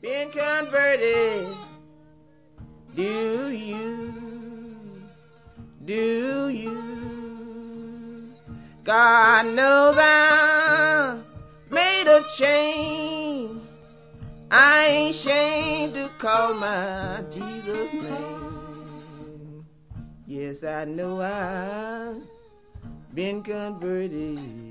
been converted. Do you? Do you? God knows I made a change. I ain't ashamed to call my Jesus' name. Yes, I know I've been converted.